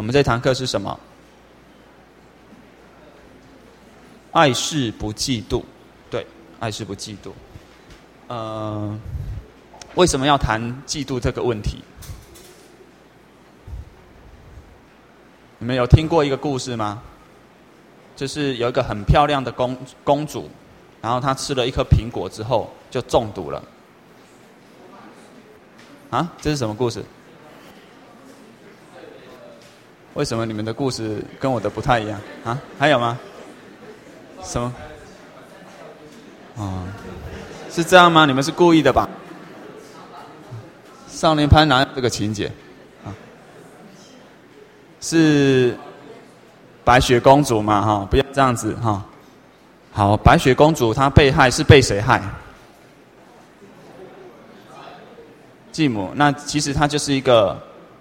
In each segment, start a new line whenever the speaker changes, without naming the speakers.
我们这堂课是什么？爱是不嫉妒，对，爱是不嫉妒。为什么要谈嫉妒这个问题？你们有听过一个故事吗？就是有一个很漂亮的公主，然后她吃了一颗苹果之后就中毒了。啊，这是什么故事？为什么你们的故事跟我的不太一样啊？还有吗？什么？哦，是这样吗？你们是故意的吧？少年派哪有这个情节？啊，是白雪公主嘛？哈，不要这样子哈。好，白雪公主她被害是被谁害？继母。那其实她就是一个，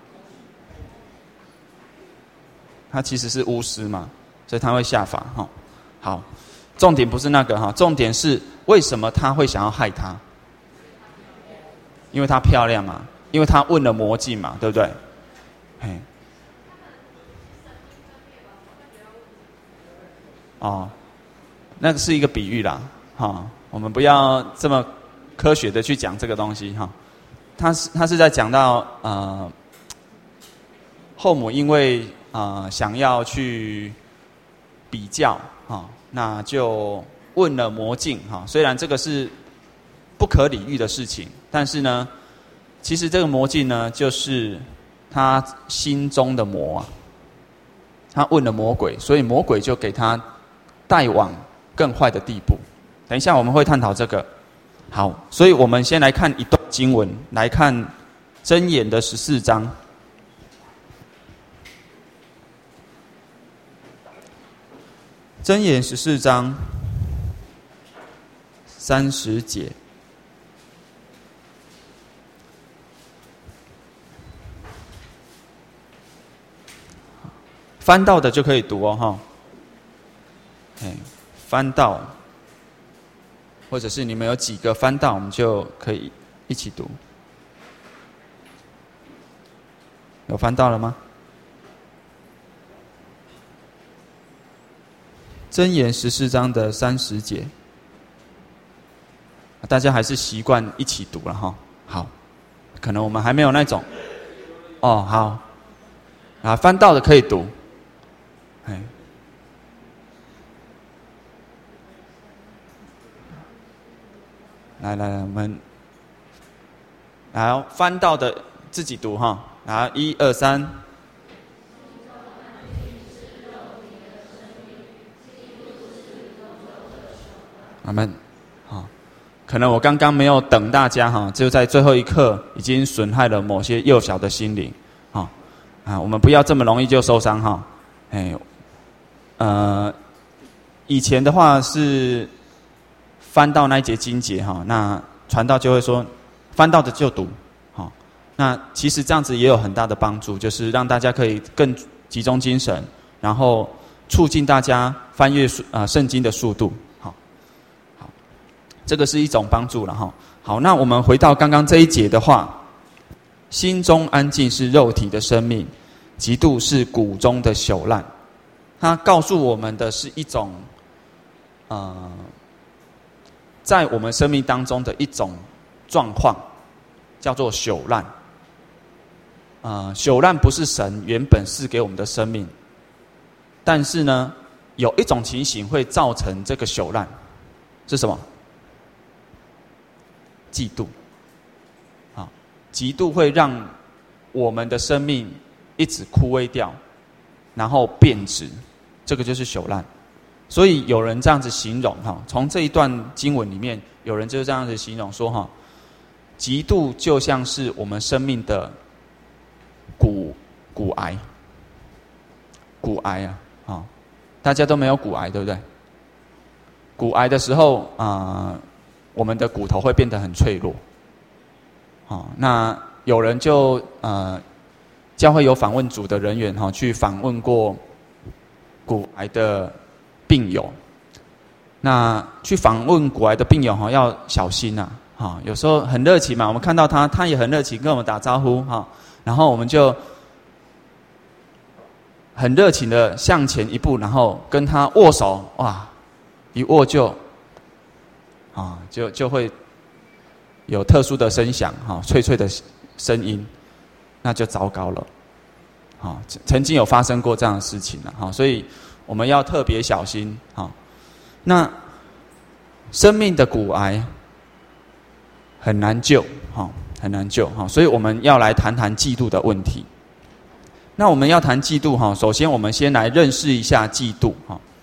她其实是巫师嘛，所以她会下法哈。好，重点不是那个哈，重点是为什么他会想要害她？因为她漂亮嘛，因为她问了魔镜嘛，对不对？嘿，哦，那个是一个比喻啦，哈，我们不要这么科学的去讲这个东西哈。他是在讲到后母因为想要去比较哈，那就问了魔镜哈。虽然这个是不可理喻的事情，但是呢，其实这个魔镜呢，就是他心中的魔啊。他问了魔鬼，所以魔鬼就给他带往更坏的地步。等一下我们会探讨这个。好，所以我们先来看一段经文，来看箴言的14章。箴言14章30节。翻到的就可以读哦，哈。翻到，或者是你们有几个翻到，我们就可以一起读。有翻到了吗？箴言14章的30节，大家还是习惯一起读了哈。好，可能我们还没有那种。哦，好，啊，翻到的可以读。来，我们来翻到的自己读哈。来，1、2、3。阿们。好，可能我刚刚没有等大家哈，就在最后一刻已经损害了某些幼小的心灵。我们不要这么容易就受伤哈。以前的话是翻到那一节经节哈，那传道就会说，翻到的就读，好，那其实这样子也有很大的帮助，就是让大家可以更集中精神，然后促进大家翻阅圣经的速度，好，这个是一种帮助了哈。好，那我们回到刚刚这一节的话，心中安静是肉体的生命，嫉妒是骨中的朽烂。它告诉我们的是一种在我们生命当中的一种状况，叫做朽烂。朽烂不是神原本赐给我们的生命，但是呢，有一种情形会造成这个朽烂，是什么？嫉妒。嫉妒会让我们的生命一直枯萎掉，然后变质，这个就是朽烂。所以有人这样子形容哈，从这一段经文里面，有人就是这样子形容说哈，嫉妒就像是我们生命的骨癌，骨癌啊，大家都没有骨癌，对不对？骨癌的时候我们的骨头会变得很脆弱。那有人就教会有访问组的人员去访问过骨癌的病友，那去访问骨癌的病友要小心有时候很热情嘛，我们看到他也很热情跟我们打招呼然后我们就很热情的向前一步，然后跟他握手，哇，一握就会有特殊的声响，脆脆的声音，那就糟糕了。曾经有发生过这样的事情了，所以我们要特别小心。那生命的骨癌很难救，很难救，所以我们要来谈谈嫉妒的问题。那我们要谈嫉妒，首先我们先来认识一下嫉妒。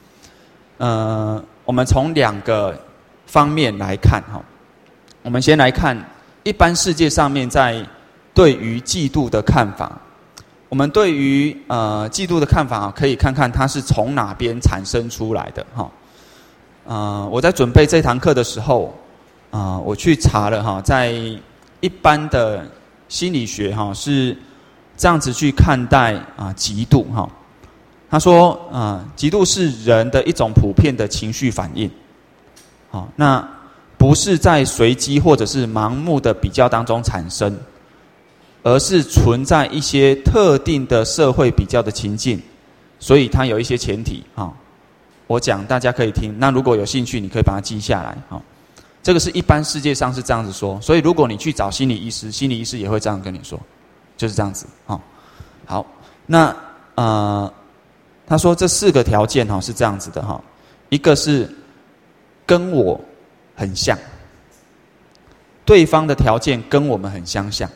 我们从2个方面来看。我们先来看一般世界上面在对于嫉妒的看法。我们对于嫉妒的看法，可以看看它是从哪边产生出来的。我在准备这堂课的时候，我去查了，在一般的心理学是这样子去看待嫉妒。他说嫉妒是人的一种普遍的情绪反应。那不是在随机或者是盲目的比较当中产生，而是存在一些特定的社会比较的情境，所以它有一些前提。我讲大家可以听，那如果有兴趣你可以把它记下来。这个是一般世界上是这样子说，所以如果你去找心理医师，心理医师也会这样跟你说，就是这样子。好，那他说这4个条件是这样子的。一个是跟我很像，对方的条件跟我们很相像，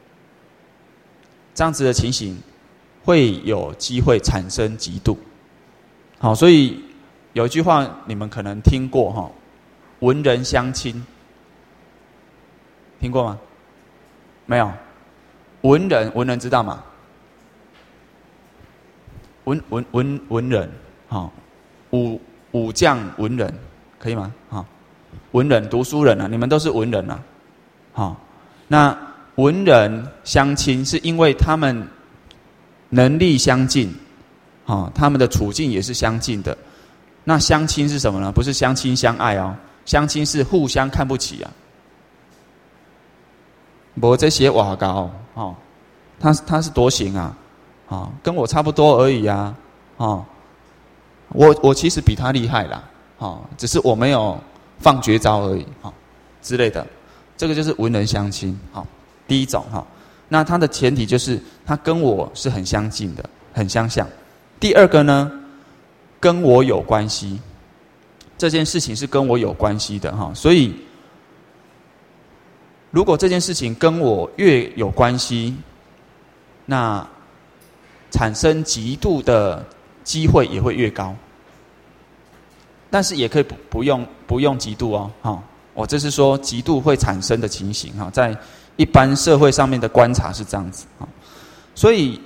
这样子的情形会有机会产生嫉妒。所以有一句话你们可能听过，文人相亲，听过吗？没有？文人知道吗？文人，武将文人，可以吗？文人读书人你们都是文人那文人相亲是因为他们能力相近，他们的处境也是相近的。那相亲是什么呢？不是相亲相爱相亲是互相看不起没这些瓦高他是多行跟我差不多而已我其实比他厉害啦只是我没有放绝招而已之类的。这个就是文人相亲第一种那它的前提就是他跟我是很相近的，很相像。第二个呢，跟我有关系，这件事情是跟我有关系的所以如果这件事情跟我越有关系，那产生嫉妒的机会也会越高。但是也可以不用嫉妒我这是说嫉妒会产生的情形在一般社会上面的观察是这样子所以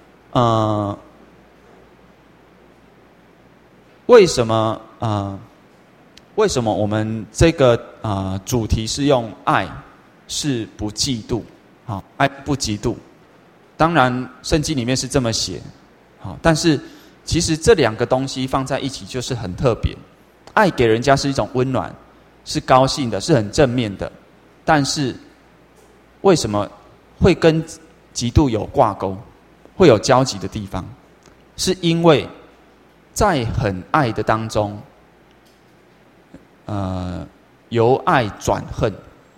为什么我们这个主题是用爱是不嫉妒爱不嫉妒？当然圣经里面是这么写但是其实这2个东西放在一起就是很特别。爱给人家是一种温暖，是高兴的，是很正面的。但是为什么会跟嫉妒有挂钩，会有交集的地方？是因为在很爱的当中，由爱转恨，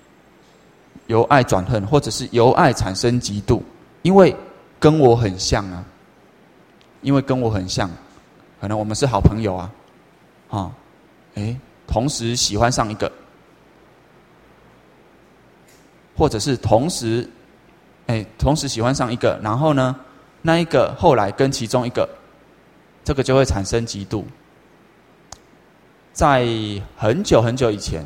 或者是由爱产生嫉妒，因为跟我很像可能我们是好朋友同时喜欢上一个，或者是同时喜欢上一个，然后呢，那一个后来跟其中一个，这个就会产生嫉妒。在很久很久以前，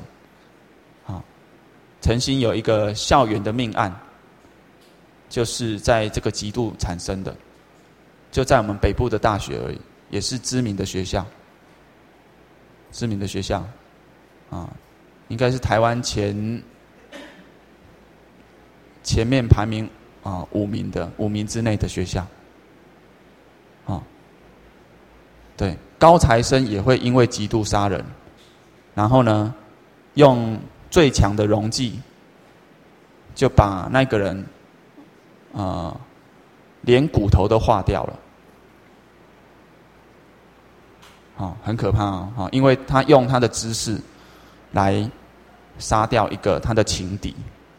曾经有一个校园的命案，就是在这个嫉妒产生的，就在我们北部的大学而已，也是知名的学校。应该是台湾前面排名5名之内的学校对，高材生也会因为嫉妒杀人，然后呢，用最强的容技，就把那个人连骨头都化掉了。 很可怕哦，因为他用他的知识来杀掉一个他的情敌，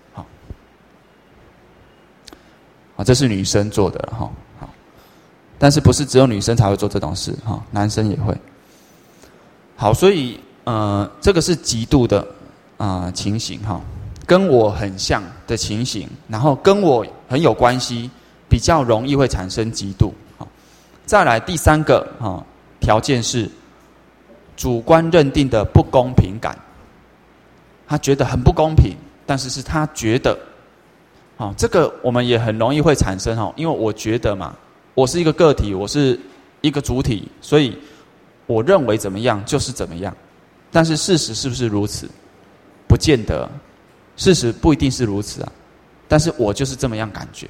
这是女生做的哈，但是不是只有女生才会做这种事哈，男生也会。好，所以这个是嫉妒的情形哈，跟我很像的情形，然后跟我很有关系，比较容易会产生嫉妒。再来第三个条件是主观认定的不公平感，他觉得很不公平，但是是他觉得，这个我们也很容易会产生因为我觉得嘛，我是一个个体，我是一个主体，所以我认为怎么样就是怎么样，但是事实是不是如此？不见得，事实不一定是如此啊，但是我就是这么样感觉。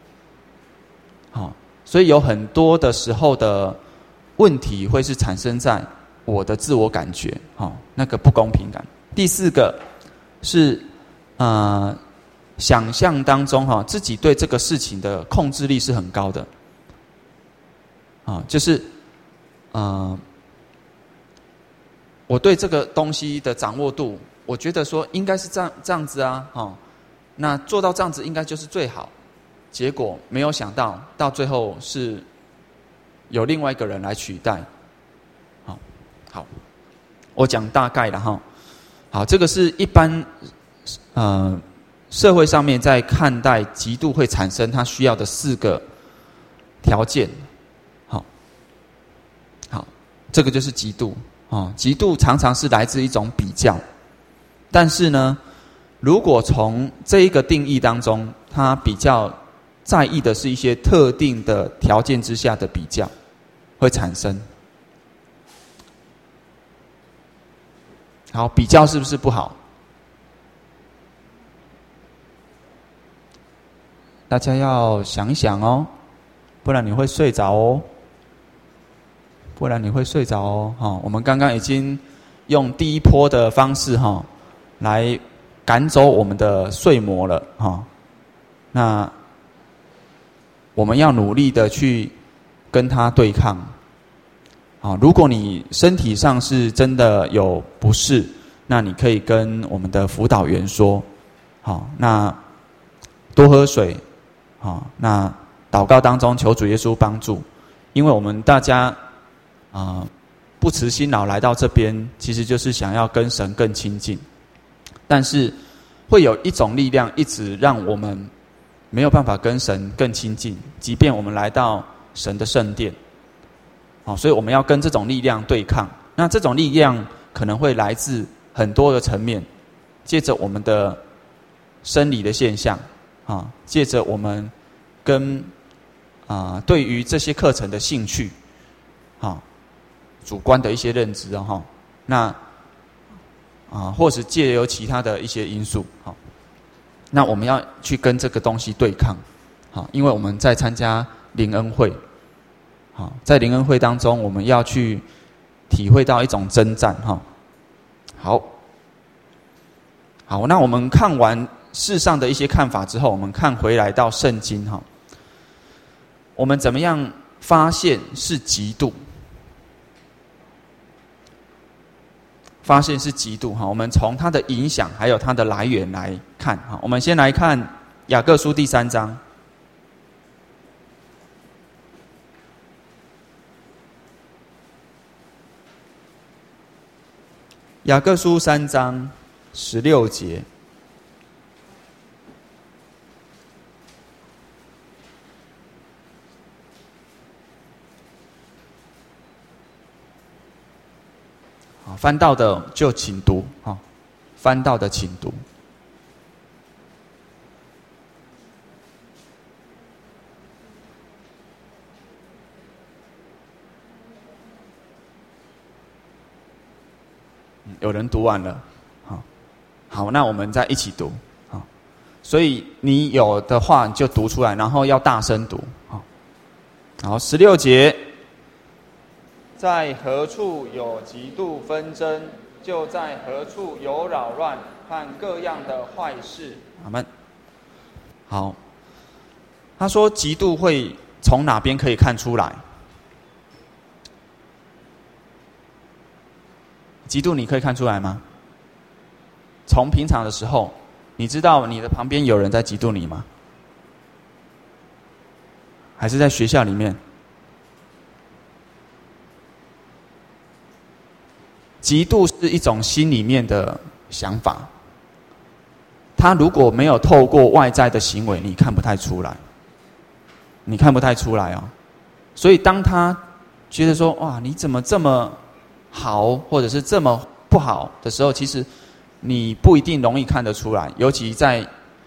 所以有很多的时候的问题会是产生在我的自我感觉，那个不公平感。第四个是想象当中自己对这个事情的控制力是很高的，就是我对这个东西的掌握度，我觉得说应该是这样子啊，那做到这样子应该就是最好。结果没有想到最后是有另外一个人来取代。好，我讲大概了哈。好，这个是一般社会上面在看待嫉妒会产生它需要的4个条件。好，这个就是嫉妒。嫉妒常常是来自一种比较，但是呢，如果从这一个定义当中，它比较在意的是一些特定的条件之下的比较会产生。好，比较是不是不好？大家要想一想哦，不然你会睡着哦。我们刚刚已经用第一波的方式来赶走我们的睡魔了那我们要努力的去跟它对抗。如果你身体上是真的有不适，那你可以跟我们的辅导员说，那多喝水，那祷告当中求主耶稣帮助，因为我们大家不辞辛劳来到这边，其实就是想要跟神更亲近，但是会有一种力量一直让我们没有办法跟神更亲近，即便我们来到神的圣殿。所以我们要跟这种力量对抗。那这种力量可能会来自很多的层面，借着我们的生理的现象，借着我们跟对于这些课程的兴趣，主观的一些认知那或是借由其他的一些因素，那我们要去跟这个东西对抗，因为我们在参加灵恩会。在灵恩会当中，我们要去体会到一种征战。好，那我们看完世上的一些看法之后，我们看回来到圣经我们怎么样发现是嫉妒？发现是嫉妒我们从它的影响还有它的来源来看我们先来看雅各书第3章。雅各书3章16节，翻到的就请读翻到的请读。有人读完了，好，那我们再一起读，所以你有的话你就读出来，然后要大声读，好，16节，在何处有嫉妒纷争，就在何处有扰乱和各样的坏事。阿们。好，他说嫉妒会从哪边可以看出来？ 嫉妒你可以看出来吗？从平常的时候，你知道你的旁边有人在嫉妒你吗？还是在学校里面？嫉妒是一种心里面的想法，他如果没有透过外在的行为，你看不太出来，你看不太出来哦。所以当他觉得说哇你怎么这么好，或者是这么不好的时候，其实你不一定容易看得出来。尤其在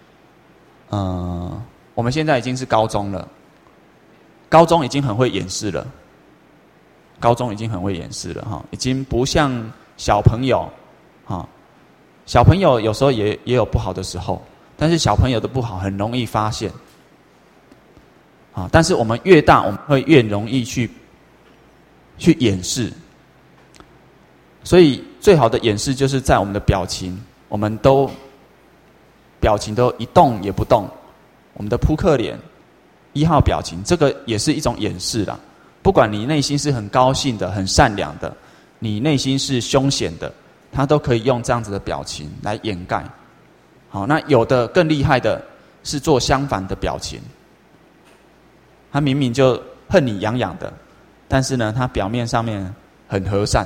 我们现在已经是高中了，高中已经很会掩饰了，高中已经很会掩饰了哈，已经不像小朋友哈。小朋友有时候也有不好的时候，但是小朋友的不好很容易发现啊。但是我们越大，我们会越容易去掩饰。所以最好的掩饰就是在我们的表情，我们都表情都一动也不动，我们的扑克脸1号表情，这个也是一种掩饰啦。不管你内心是很高兴的、很善良的，你内心是凶险的，他都可以用这样子的表情来掩盖。好，那有的更厉害的是做相反的表情，他明明就恨你痒痒的，但是呢，他表面上面很和善。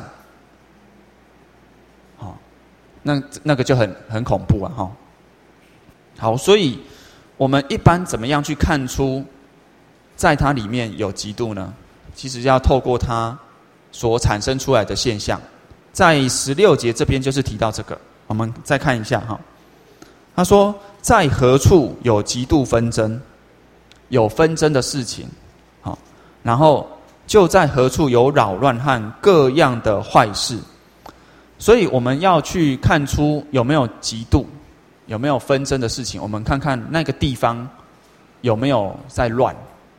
好，那个就很恐怖啊！哈。好，所以我们一般怎么样去看出在它里面有嫉妒呢？其实要透过它所产生出来的现象。在16节这边就是提到这个，我们再看一下哈。他说：“在何处有嫉妒纷争，有纷争的事情，好，然后就在何处有扰乱和各样的坏事。”所以我们要去看出有没有嫉妒，有没有纷争的事情。我们看看那个地方有没有在乱，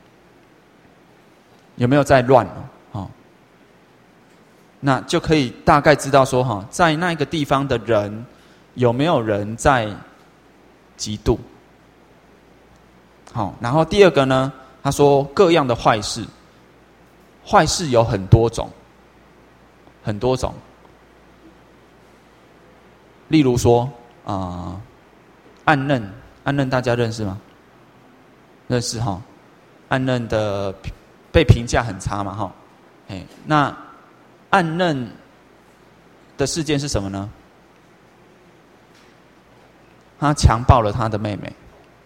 有没有在乱哦。那就可以大概知道说哈，在那个地方的人有没有人在嫉妒。好，然后第二个呢，他说各样的坏事，坏事有很多种，很多种。例如说暗嫩大家认识吗？认识哈，暗嫩的被评价很差嘛哈。那暗嫩的事件是什么呢？他强暴了他的妹妹，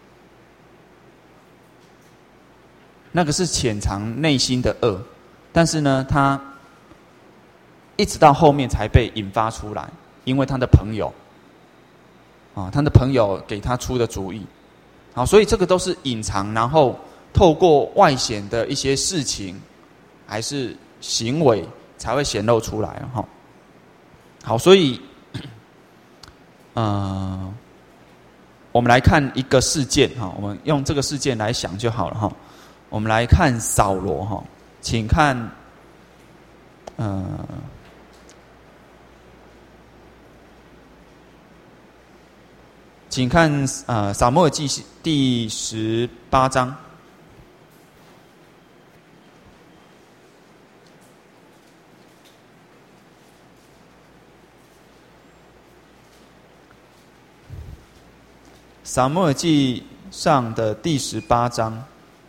那个是潜藏内心的恶，但是呢，他一直到后面才被引发出来，因为他的朋友他的朋友给他出的主意。好，所以这个都是隐藏，然后透过外显的一些事情还是行为才会显露出来哈。好，所以我们来看一个事件哈，我们用这个事件来想就好了哈。我们来看扫罗哈，请看请看撒母耳记第18章。撒母耳记上的第18章。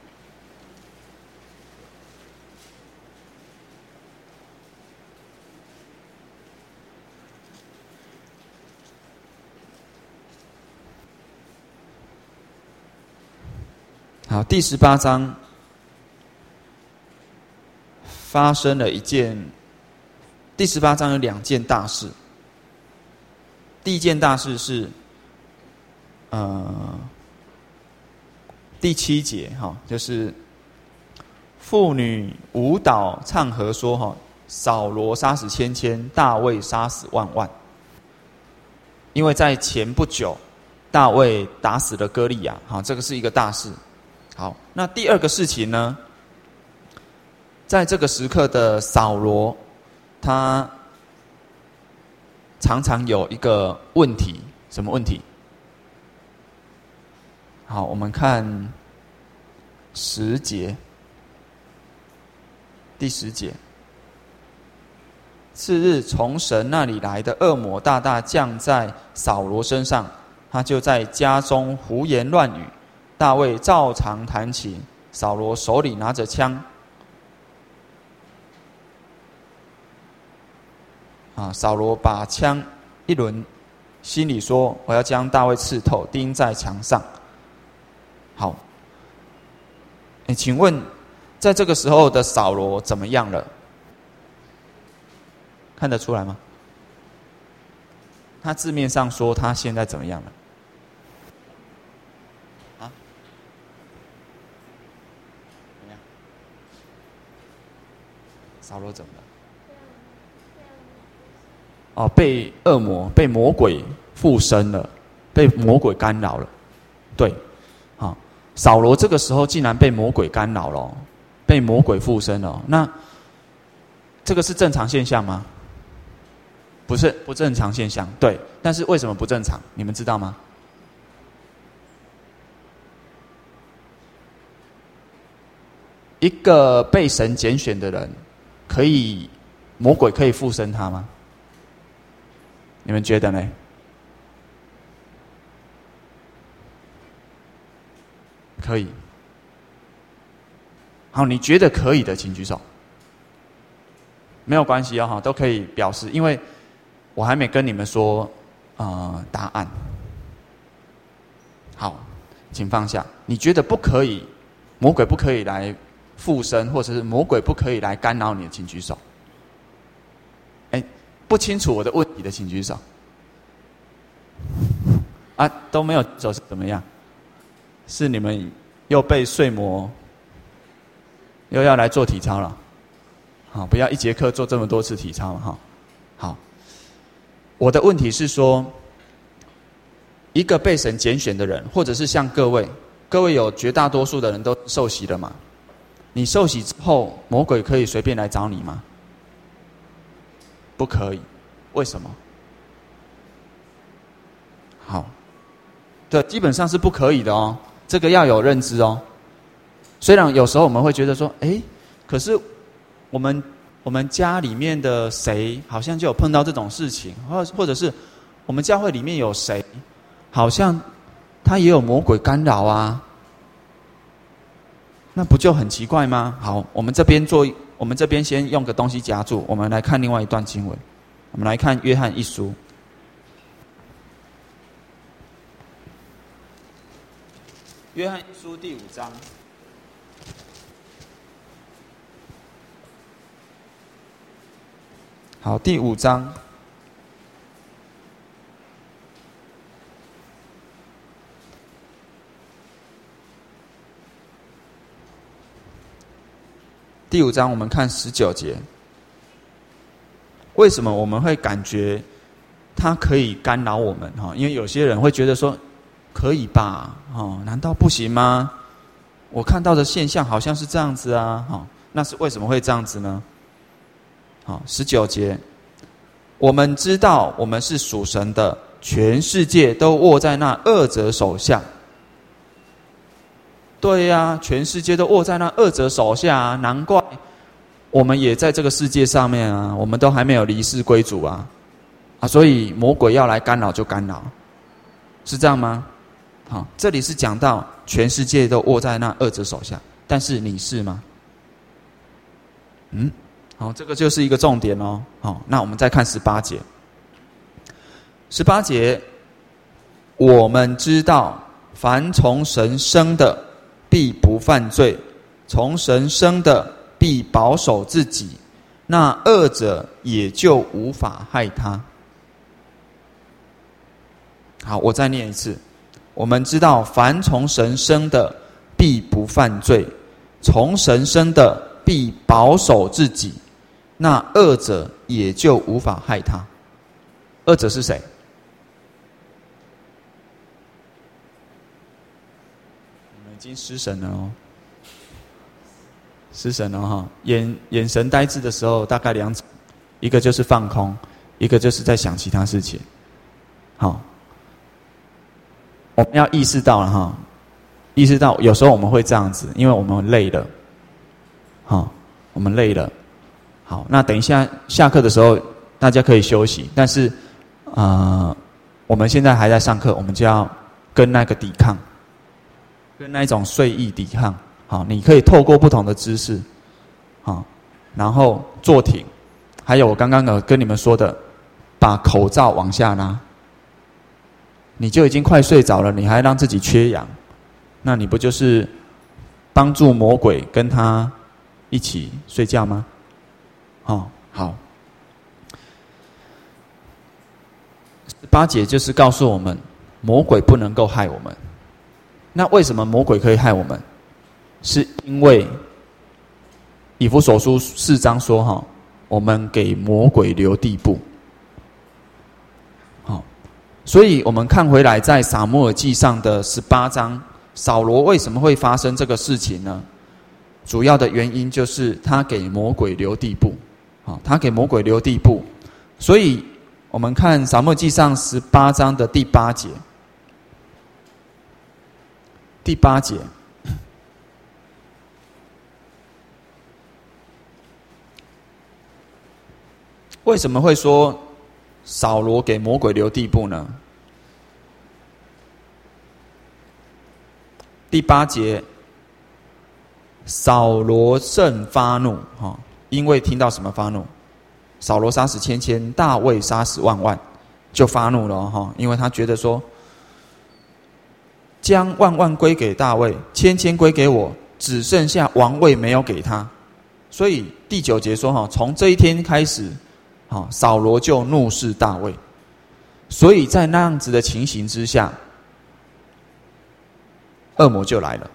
好，第18章发生了一件，第18章有2件大事。第一件大事是第7节哈，就是妇女舞蹈唱和说哈，扫罗杀死千千，大卫杀死万万。因为在前不久，大卫打死了歌利亚，好，这个是一个大事。好，那第二个事情呢，在这个时刻的扫罗，他常常有一个问题，什么问题？好，我们看10节，第10节。 次日，从神那里来的恶魔大大降在扫罗身上，他就在家中胡言乱语。大卫照常弹琴，扫罗手里拿着枪。扫罗把枪一抡，心里说：“我要将大卫刺透，钉在墙上。”好，请问，在这个时候的扫罗怎么样了？看得出来吗？他字面上说他现在怎么样了？怎么样？扫罗怎么了？被恶魔、被魔鬼附身了，被魔鬼干扰了。对，扫罗这个时候竟然被魔鬼干扰了，被魔鬼附身了。那这个是正常现象吗？不是，不正常现象。对，但是为什么不正常？你们知道吗？一个被神拣选的人，魔鬼可以附身他吗？你们觉得呢？可以。好，你觉得可以的，请举手。没有关系哦，都可以表示，因为我还没跟你们说答案。好，请放下。你觉得不可以，魔鬼不可以来附身，或者是魔鬼不可以来干扰你的，请举手。不清楚我的问题的，请举手。都没有举手是怎么样？是你们又被睡魔，又要来做体操了。好，不要一节课做这么多次体操哈。好，我的问题是说，一个被神拣选的人，或者是像各位有绝大多数的人都受洗了嘛？你受洗之后，魔鬼可以随便来找你吗？不可以，为什么？好，对，基本上是不可以的哦，这个要有认知哦。虽然有时候我们会觉得说，可是我们家里面的谁好像就有碰到这种事情，或者是我们教会里面有谁，好像他也有魔鬼干扰啊，那不就很奇怪吗？好，我们这边先用个东西夹住，我们来看另外一段经文，我们来看约翰一书。约翰一书第5章。好，第5章。第5章我们看19节。为什么我们会感觉它可以干扰我们？因为有些人会觉得说，可以吧？难道不行吗？我看到的现象好像是这样子啊。那是为什么会这样子呢？19节，我们知道我们是属神的，全世界都握在那恶者手下。对呀，全世界都握在那恶者手下啊，难怪我们也在这个世界上面啊，我们都还没有离世归主啊，所以魔鬼要来干扰就干扰，是这样吗？好，这里是讲到全世界都握在那恶者手下，但是你是吗？好，这个就是一个重点哦。好，那我们再看18节。18节，我们知道，凡从神生的，必不犯罪；从神生的，必保守自己。那恶者也就无法害他。好，我再念一次。我们知道，凡从神生的，必不犯罪；从神生的，必保守自己。那恶者也就无法害他。恶者是谁？你们已经失神了哦，失神了哈！眼神呆滞的时候，大概2种，一个就是放空，一个就是在想其他事情。好，我们要意识到了哈，意识到有时候我们会这样子，因为我们累了，我们累了。 好，那等一下下课的时候大家可以休息，但是我们现在还在上课，我们就要跟那个抵抗，跟那一种睡意抵抗。好，你可以透过不同的姿势，好，然后坐挺，还有我刚刚有跟你们说的，把口罩往下拉。你就已经快睡着了，你还让自己缺氧，那你不就是帮助魔鬼跟他一起睡觉吗？好，18节就是告诉我们，魔鬼不能够害我们。那为什么魔鬼可以害我们？是因为以弗所书4章说，我们给魔鬼留地步。所以我们看回来，在撒母耳记上的18章，扫罗为什么会发生这个事情呢？主要的原因就是他给魔鬼留地步，他给魔鬼留地步。所以我们看撒母耳记上18章的第8节，第8节，为什么会说扫罗给魔鬼留地步呢？第8节，扫罗甚发怒，因为听到什么发怒？扫罗杀死千千，大卫杀死万万，就发怒了，因为他觉得说，将万万归给大卫，千千归给我，只剩下王位没有给他。所以第9节说，从这一天开始，扫罗就怒视大卫。所以在那样子的情形之下，恶魔就来了。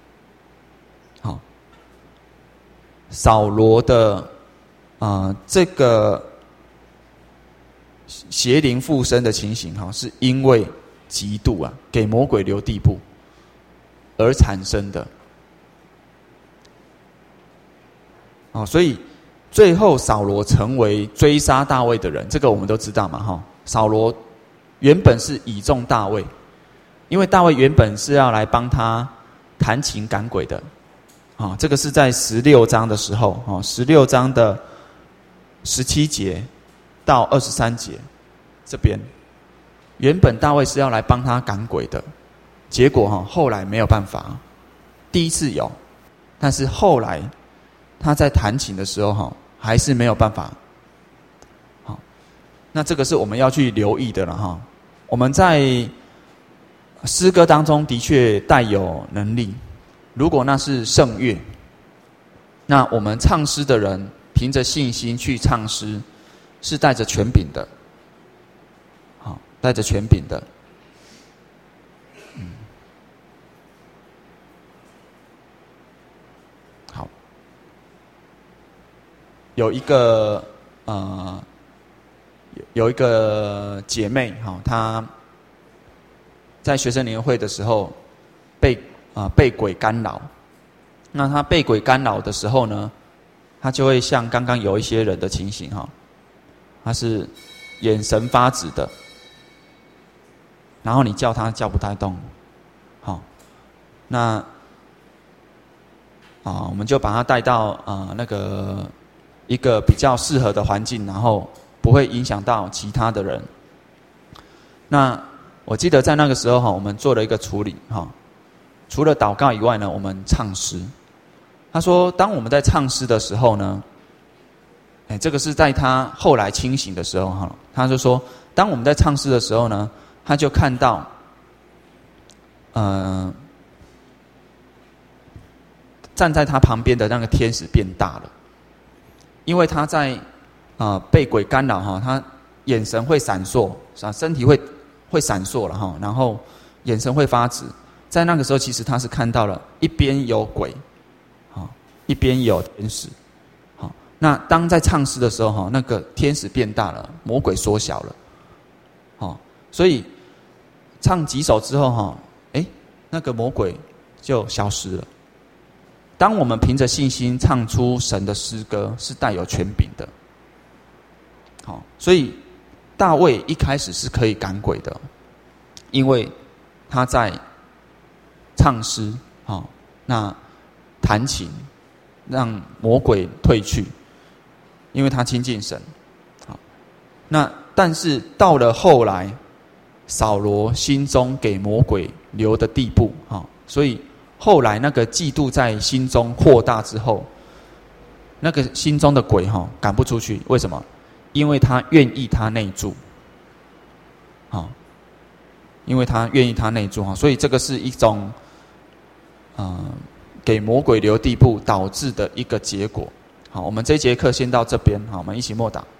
扫罗的这个邪灵附身的情形，是因为嫉妒给魔鬼留地步而产生的。所以最后扫罗成为追杀大卫的人，这个我们都知道嘛。扫罗原本是倚重大卫，因为大卫原本是要来帮他弹琴赶鬼的。这个是在16章的时候，16章的17节到23节这边，原本大卫是要来帮他赶鬼的，结果后来没有办法。第一次有，但是后来他在弹琴的时候还是没有办法。那这个是我们要去留意的了。我们在诗歌当中的确带有能力，如果那是圣乐，那我们唱诗的人凭着信心去唱诗，是带着权柄的。带着权柄的。好，有一个姐妹，她在学生年会的时候被鬼干扰。那她被鬼干扰的时候呢，她就会像刚刚有一些人的情形，她是眼神发直的，然后你叫她叫不太动。那我们就把她带到那个一个比较适合的环境，然后不会影响到其他的人。那我记得在那个时候我们做了一个处理，除了祷告以外呢，我们唱诗。他说当我们在唱诗的时候呢，这个是在他后来清醒的时候，他就说当我们在唱诗的时候呢，他就看到站在他旁边的那个天使变大了。因为他在被鬼干扰，他眼神会闪烁，身体会闪烁了，然后眼神会发直。在那个时候其实他是看到了一边有鬼，一边有天使。那当在唱诗的时候，那个天使变大了，魔鬼缩小了。所以唱几首之后，那个魔鬼就消失了。当我们凭着信心唱出神的诗歌，是带有权柄的。所以大卫一开始是可以赶鬼的，因为他在唱诗，那弹琴让魔鬼退去。 因为他亲近神。好，那但是到了后来，扫罗心中给魔鬼留的地步，所以后来那个嫉妒在心中扩大之后，那个心中的鬼赶不出去。为什么？因为他愿意他内住。因为他愿意他内住，所以这个是一种给魔鬼留地步导致的一个结果。好，我们这一节课先到这边，好，我们一起默祷。